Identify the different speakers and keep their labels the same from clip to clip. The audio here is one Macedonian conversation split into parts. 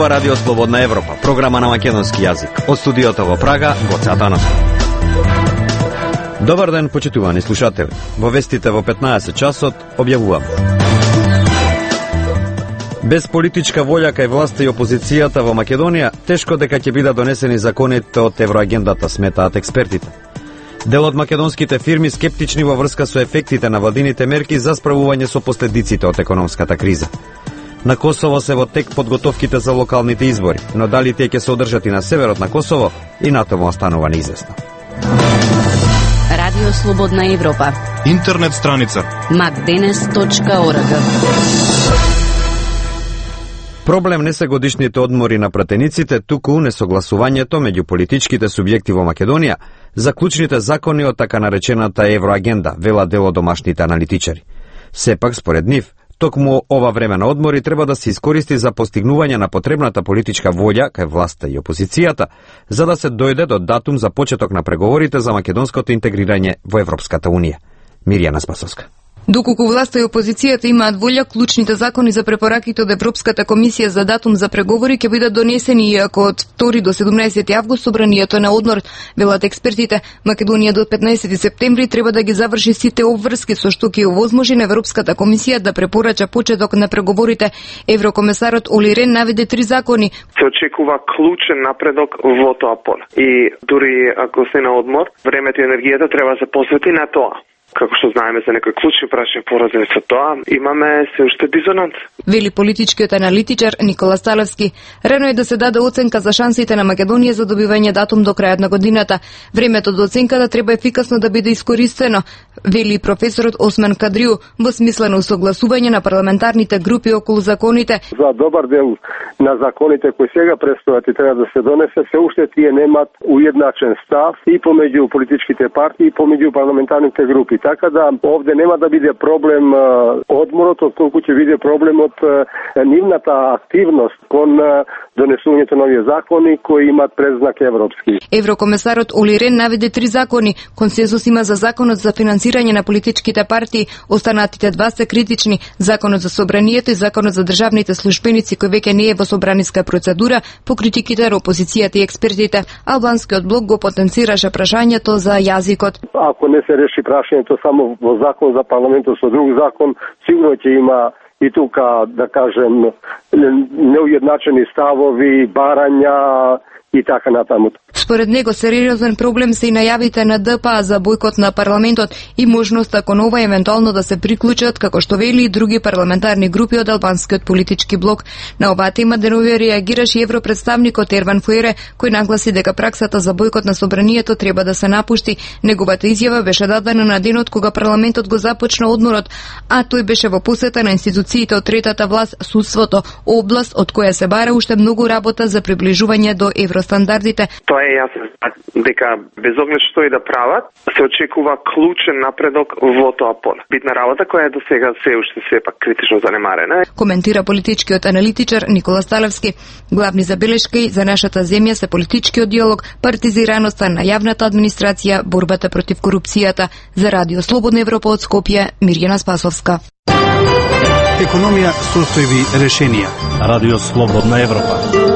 Speaker 1: зборува Радио Слободна Европа, програма на македонски јазик. Од студиото во Прага, Гоце Атанасов. Добар ден, почитувани слушатели. Во вестите во 15 часот објавувам. Без политичка волја кај власта и опозицијата во Македонија, тешко дека ќе бидат донесени законите од евроагендата, сметаат експертите. Дел од македонските фирми скептични во врска со ефектите на владините мерки за справување со последиците од економската криза. На Косово се во тек подготовките за локалните избори, но дали тие ќе се одржат и на северот на Косово, и натаму останува неизвестно.
Speaker 2: Радио Слободна Европа.
Speaker 3: Интернет страница
Speaker 2: macdenes.org.
Speaker 1: Проблем не се годишните одмори на пратениците, туку несогласувањето меѓу политичките субјекти во Македонија за клучните закони од така наречената евроагенда, вела дел од домашните аналитичари. Сепак, според нив, токму ова време на одмори треба да се искористи за постигнување на потребната политичка волја кај власта и опозицијата, за да се дојде до датум за почеток на преговорите за македонското интегрирање во Европската Унија. Мирјана Спасовска.
Speaker 4: Доколку власта и опозицијата имаат волја, клучните закони за препораките од Европската комисија за датум за преговори ќе бидат донесени, иако од 2 до 17 август собранието на одмор, велат експертите. Македонија до 15 септември треба да ги заврши сите обврски со што ќе овозможи на Европската комисија да препорача почеток на преговорите. Еврокомесарот Оли Рен наведе 3 закони.
Speaker 5: Се очекува клучен напредок во тоа поле. И дури ако се на одмор, времето и енергијата треба да се посвети на тоа. Како што знаеме за некои клучни прашања поразени со тоа, имаме се уште дизонанс.
Speaker 4: Вели политичкиот аналитичар Никола Сталевски. Рано е да се даде оценка за шансите на Македонија за добивање датум до крајот на годината. Времето до оценката треба ефикасно да биде искористено, вели професорот Осман Кадриу, во смисла на усогласување на парламентарните групи околу законите.
Speaker 6: За добар дел на законите кои сега престојат и треба да се донесе, се уште тие немаат уедначен став и помеѓу политичките партии и помеѓу парламентарните групи. Така да овде нема да биде проблем одморот, отколку ќе биде проблемот нивната активност кон донесувањето на овие закони кои имаат предзнак европски.
Speaker 4: Еврокомесарот Оли Рен наведе 3 закони. Консенсус има за законот за финансирање на политичките партии, останатите 2 се критични. Законот за собранието и законот за државните службеници кој веќе не е во собраниска процедура по критиките на опозицијата и експертите. Албанскиот блок го потенцираше прашањето за јазикот.
Speaker 6: Ако не се реши прашањето само во закон за парламентот со друг закон, сигурно ќе има и тука, да кажем, неуедначени ставови, барања и така натаму.
Speaker 4: Според него сериозен проблем се и најавите на ДПА за бојкот на парламентот и можноста кон ова евентуално да се приклучат, како што вели и други парламентарни групи од албанскиот политички блок. На оваа тема денови реагираше европредставникот Ерван Фуере, кој нагласи дека праксата за бојкот на собранието треба да се напушти. Неговата изјава беше дадена на денот кога парламентот го започна одморот, а тој беше во посета на институциите од третата власт, судството, област од која се бара уште многу работа за приближување до евростандардите.
Speaker 5: Тоа е јасно дека без оглед што и да прават, се очекува клучен напредок во тоа поле. Битна работа која е до сега се уште сепак критично занемарена.
Speaker 4: Коментира политичкиот аналитичар Никола Сталевски. Главни забелешки за нашата земја се политичкиот диалог, партизираноста на јавната администрација, борбата против корупцијата. За Радио Слободна Европа од Скопје, Мирјана Спасовска.
Speaker 3: Економија, состојби, решенија.
Speaker 1: Радио Слободна Европа.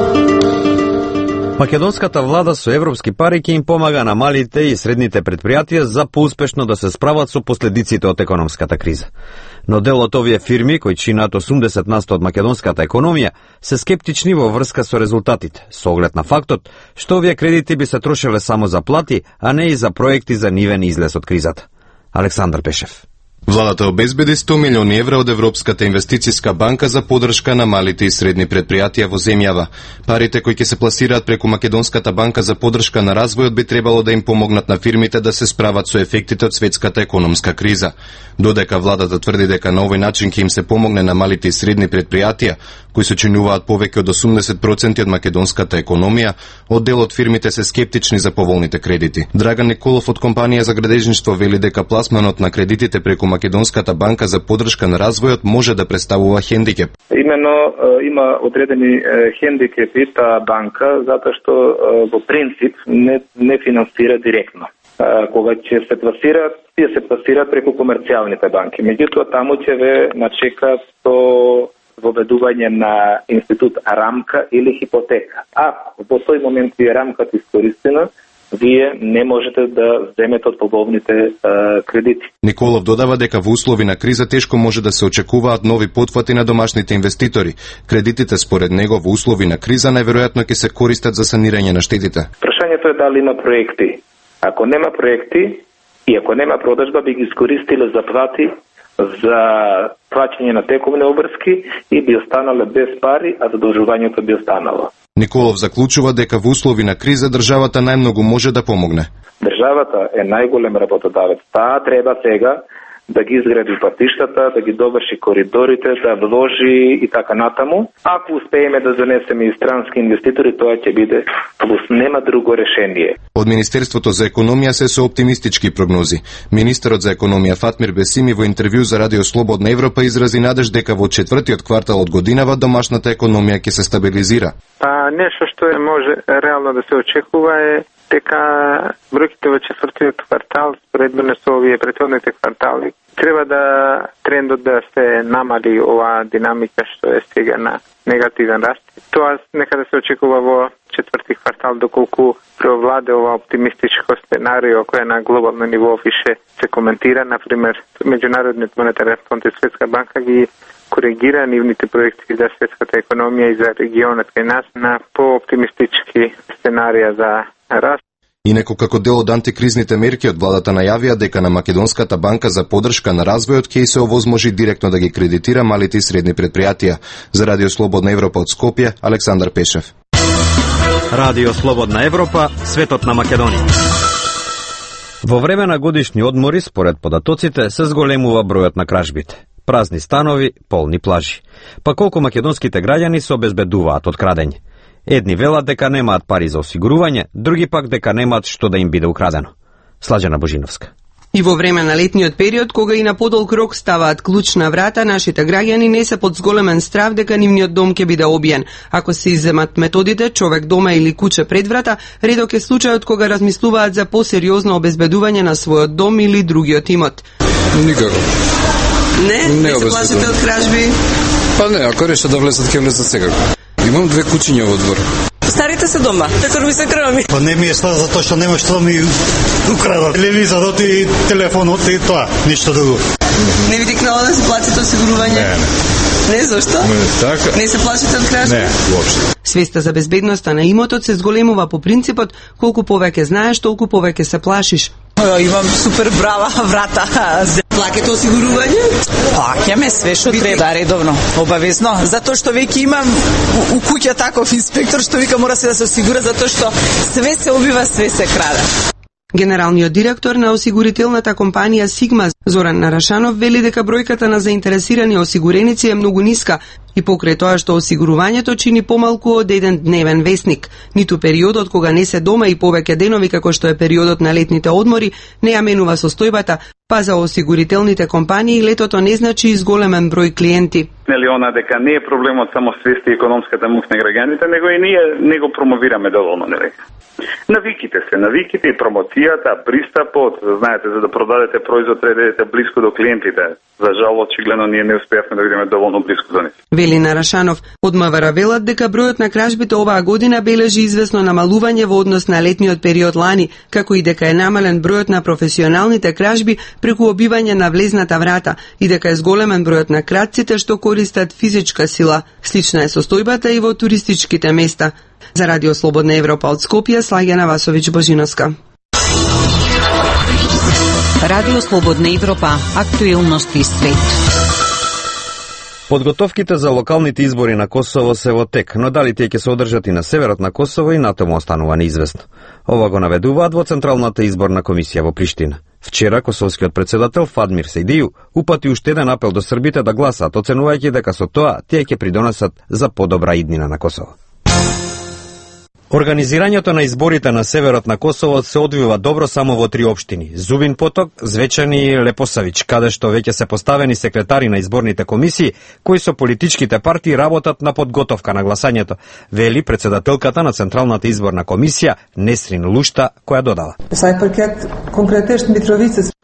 Speaker 1: Македонската влада со европски пари ќе им помага на малите и средните предпријатија за поуспешно да се справат со последиците од економската криза. Но дел од овие фирми, кои чинат 80% од македонската економија, се скептични во врска со резултатите, со оглед на фактот што овие кредити би се трошеле само за плати, а не и за проекти за нивен излез од кризата. Александар Пешев.
Speaker 3: Владата обезбеди 100 милиони евра од Европската инвестициска банка за поддршка на малите и средни предпријатија во земјава. Парите кои ќе се пласираат преку Македонската банка за поддршка на развојот би требало да им помогнат на фирмите да се справат со ефектите од светската економска криза. Додека владата тврди дека на овој начин ќе им се помогне на малите и средни предпријатија, кои сочинуваат повеќе од 80% од македонската економија, од дел од фирмите се скептични за поволните кредити. Драган Николов од компанија за градежништво вели дека пласманот на кредитите преку Македонската банка за поддршка на развојот може да представува хендикеп.
Speaker 7: Имено има одредени хендикепи таа банка затоа што во принцип не финансира директно. Кога ќе се пласираат, тие се пласираат преку комерцијалните банки. Меѓутоа таму ќе ве начека со воведување на институт рамка или хипотека. Ако во тој момент ви е рамката искористена, вие не можете да земете од побовните кредити.
Speaker 3: Николов додава дека во услови на криза тешко може да се очекуваат нови потфати на домашните инвеститори. Кредитите според него во услови на криза најверојатно ќе се користат за санирање на штетите.
Speaker 7: Прашањето е дали има проекти. Ако нема проекти и ако нема продажба, би ги искористиле за плати, за плаќање на текомни обврски и би останале без пари, а задолжувањето би останало.
Speaker 3: Николов заклучува дека во услови на криза државата најмногу може да помогне.
Speaker 7: Државата е најголем работодавец. Таа треба сега да ги изгради патиштата, да ги доврши коридорите, да вложи и така натаму. Ако успееме да занесеме и странски инвеститори, тоа ќе биде плюс, нема друго решение.
Speaker 3: Од Министерството за економија се со оптимистички прогнози. Министерот за економија Фатмир Бесими во интервју за Радио Слободна Европа изрази надеж дека во четвртиот квартал од годинава домашната економија ќе се стабилизира.
Speaker 8: Нешто што може реално да се очекува е дека бројките во четвртиот квартал споредбено со овие претходните квартали треба да трендот да се намали оваа динамика што е сега на негативен раст. Тоа нека да се очекува во четврти квартал доколку преовладе ова оптимистичко сценарио кој на глобално ниво више се коментира, например Меѓународниот монетарен фонд и Светска банка ги коригира нивните проекти за светската економија и за регионот кај нас на по-оптимистички сценарија за раст.
Speaker 3: Инеко како дел од антикризните мерки од владата најавија дека на Македонската банка за поддршка на развојот ќе се овозможи директно да ги кредитира малите и средни предпријатија. За Радио Слободна Европа од Скопје, Александар Пешев.
Speaker 1: Радио Слободна Европа, светот на Македонија. Во време на годишни одмори, според податоците, се зголемува бројот на кражбите. Празни станови, полни плажи. Па колку македонските граѓани се обезбедуваат од крадење? Едни велат дека немаат пари за осигурување, други пак дека немаат што да им биде украдено. Слаđana Божиновска.
Speaker 9: И во време на летниот период, кога и на подолг рок ставаат клуч на врата, нашите граѓани не се под зголемен страв дека нивниот дом ќе биде обиен. Ако се изземат методите, човек дома или куќе пред врата, редок е случајот кога размислуваат за посериозно обезбедување на својот дом или другиот имот.
Speaker 10: Никако.
Speaker 9: Не се плашите од кражби?
Speaker 10: Па не, ако решат да влезат, ќе влезат секако. Имам 2 кучиња во двор.
Speaker 9: Старите се дома, како ми се крами.
Speaker 11: Па не ми е слава затоа што нема што ми украдат. Телевизорот и телефонот и тоа, ништо друго.
Speaker 9: Не ви дикнало да се платите осигурување? Не, зашто?
Speaker 10: Така.
Speaker 9: Не се плашите од кражби?
Speaker 10: Не, воопшто.
Speaker 9: Свеста за безбедноста на имотот се зголемува по принципот колку повеќе знаеш, толку повеќе се плашиш.
Speaker 12: Имам супер брава врата.
Speaker 9: Плакате осигурување?
Speaker 12: Плаќаме све што треба редовно, обавезно, затоа што веќе имам у куќа таков инспектор што вика мора се да се осигура затоа што све се убива, све се краде.
Speaker 9: Генералниот директор на осигурителната компанија Сигма, Зоран Нарашанов, вели дека бројката на заинтересирани осигуреници е многу ниска и покрај тоа што осигурувањето чини помалку од еден дневен весник. Ниту периодот кога не се дома и повеќе денови како што е периодот на летните одмори не ја менува состојбата, па за осигурителните компании летото не значи изголемен број клиенти.
Speaker 13: Она дека не е проблемот само свести и економската мук на граѓаните, него и ние не го промовираме доволно, нели? Навиките и промоцијата, пристапот, знаете, за да продадете производ треба блиску до клиентите. За жал, очигледно ние не успеавме да видиме доволно блиску до нив.
Speaker 9: Вели Нарашанов, од МВР велат дека бројот на кражбите оваа година бележи известно намалување во однос на летниот период лани, како и дека е намален бројот на професионалните кражби преку обивање на влезната врата и дека е зголемен бројот на крадците што користат физичка сила. Слична е состојбата и во туристичките места. За Радио Слободна Европа од Скопје, Слаѓана Васовиќ Божиновска.
Speaker 2: Радио Слободна Европа, актуелности свет.
Speaker 1: Подготовките за локалните избори на Косово се во тек, но дали тие ќе се одржат и на северот на Косово и натаму останува неизвестно. Ова го наведуваат во Централната изборна комисија во Приштина. Вчера косовскиот председател Фадмир Сейдију упати уште еден апел до србите да гласаат, оценувајќи дека со тоа тие ќе придонесат за подобра иднина на Косово. Организирањето на изборите на северот на Косово се одвива добро само во 3 општини: Зубин Поток, Звечани и Лепосавич, каде што веќе се поставени секретари на изборните комисии, кои со политичките партии работат на подготовка на гласањето, вели председателката на Централната изборна комисија Несрин Лушта, која додава: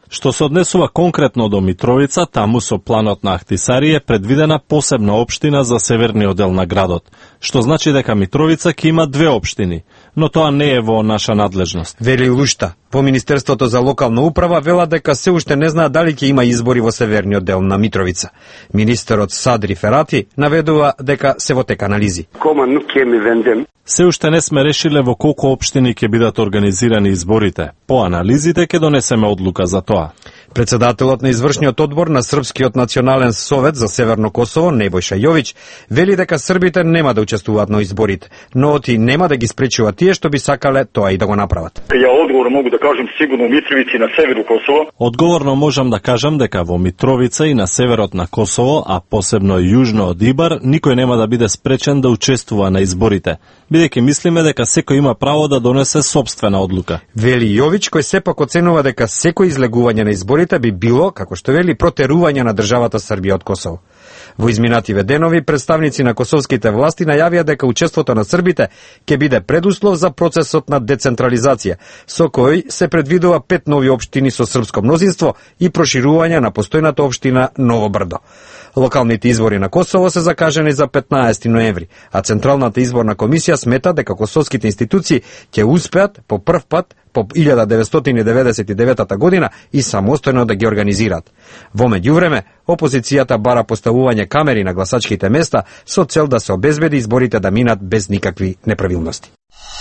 Speaker 14: Што се однесува конкретно до Митровица, таму со планот на Ахтисари е предвидена посебна општина за северниот дел на градот, што значи дека Митровица ќе има две општини, но тоа не е во наша надлежност.
Speaker 1: Вели Лушта. По Министерството за локална управа вела дека се уште не знаат дали ќе има избори во северниот дел на Митровица. Министерот Садри Ферати наведува дека се во тек анализи.
Speaker 14: Се уште не сме решиле во колку општини ќе бидат организирани изборите. По анализите ќе донесеме одлука за тоа.
Speaker 1: Председателот на извршниот одбор на Српскиот национален совет за Северно Косово, Небојша Јовиć, вели дека србите нема да учествуваат на изборите, но оти нема да ги спречува тие што би сакале тоа и да го направат.
Speaker 15: Ја одговорно могу да кажам сигурно Митровици на северу Косово.
Speaker 14: Одговорно можам да кажам дека во Митровица и на северот на Косово, а посебно и јужно од Ибар, никој нема да биде спречен да учествува на изборите, бидејќи мислиме дека секој има право да донесе сопствена одлука.
Speaker 1: Вели Јовиć, кој сепак оценува дека секој излегување на изборите би било, како што вели, протерување на државата Србија од Косово. Во изминативе денови, представници на косовските власти најавија дека учеството на србите ќе биде предуслов за процесот на децентрализација, со кој се предвидува 5 нови општини со српско мнозинство и проширување на постојната општина Ново Брдо. Локалните избори на Косово се закажани за 15 ноември, а Централната изборна комисија смета дека косовските институции ќе успеат по прв пат по 1999 година и самостојно да ги организираат. Во меѓувреме, опозицијата бара поставување камери на гласачките места со цел да се обезбеди изборите да минат без никакви неправилности.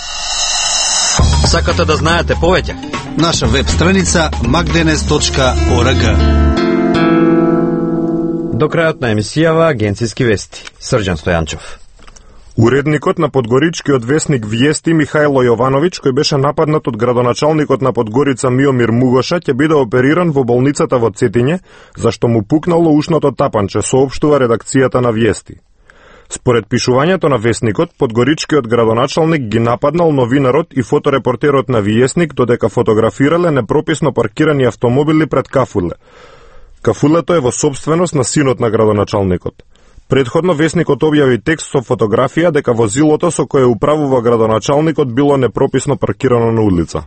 Speaker 16: Сакате да знаете повеќе?
Speaker 11: Наша веб страница magdenes.org.
Speaker 1: До крајот на емисијава Агенцијски вести. Срđan Стојанчов.
Speaker 17: Уредникот на подгоричкиот весник Виести Михајло Јовановиќ, кој беше нападнат од градоначалникот на Подгорица Миомир Мугоша, ќе биде опериран во болницата во Цетиње, зашто му пукнало ушното тапанче, соопштува редакцијата на Виести. Според пишувањето на весникот, подгоричкиот градоначалник ги нападнал новинарот и фоторепортерот на Виесник додека фотографирале непрописно паркирани автомобили пред кафуле. Кафулето е во собственост на синот на градоначалникот. Предходно весникот објави текст со фотографија дека возилото со кое управува градоначалникот било непрописно паркирано на улица.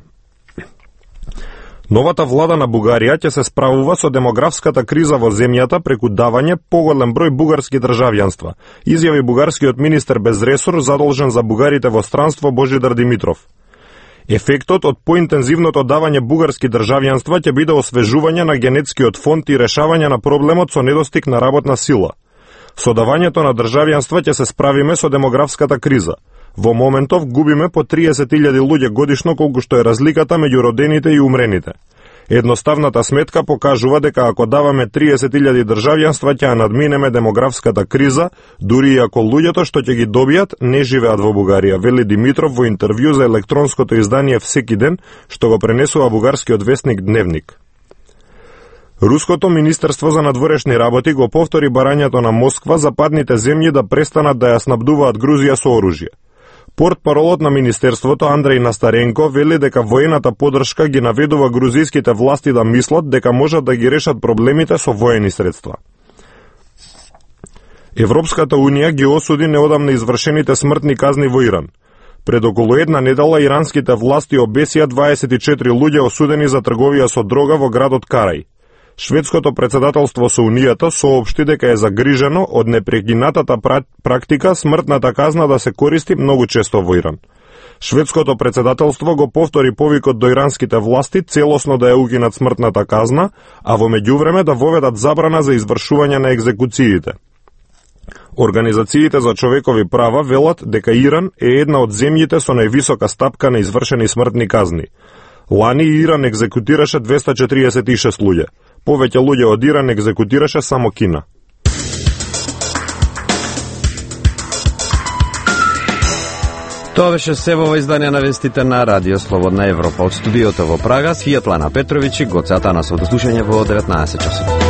Speaker 17: Новата влада на Бугарија ќе се справува со демографската криза во земјата преку давање поголем број бугарски државјанства, изјави бугарскиот министер без ресор задолжен за бугарите во странство Божидар Димитров. Ефектот од поинтензивното давање бугарски државјанства ќе биде освежување на генетскиот фонд и решавање на проблемот со недостиг на работна сила. Со давањето на државјанства ќе се справиме со демографската криза. Во моментов губиме по 30.000 луѓе годишно колку што е разликата меѓу родените и умрените. Едноставната сметка покажува дека ако даваме 30.000 државјанства ќе надминеме демографската криза, дури и ако луѓето што ќе ги добијат не живеат во Бугарија, вели Димитров во интервју за електронското издание Всеки ден, што го пренесува бугарскиот весник Дневник. Руското Министерство за надворешни работи го повтори барањето на Москва западните земји да престанат да ја снабдуваат Грузија со оружје. Портпаролот на Министерството Андреј Настаренко вели дека воената подршка ги наведува грузиските власти да мислат дека можат да ги решат проблемите со воени средства. Европската Унија ги осуди неодамна извршените смртни казни во Иран. Пред околу една недела иранските власти обесија 24 луѓе осудени за трговија со дрога во градот Карај. Шведското председателство со Унијата соопшти дека е загрижено од непрекинатата практика смртната казна да се користи многу често во Иран. Шведското председателство го повтори повикот до иранските власти целосно да ја укинат смртната казна, а во меѓувреме да воведат забрана за извршување на екзекуциите. Организациите за човекови права велат дека Иран е една од земјите со највисока стапка на извршени смртни казни. Лани Иран екзекутираше 246 луѓе. Повеќе луѓе од Иран екзекутираше само Кина.
Speaker 1: Тоа беше се во издание на вестите на Радио Слободна Европа. Од студиото во Прага, Светлана Петровиќ и Гоце Атанасов. До слушање во 19 часот.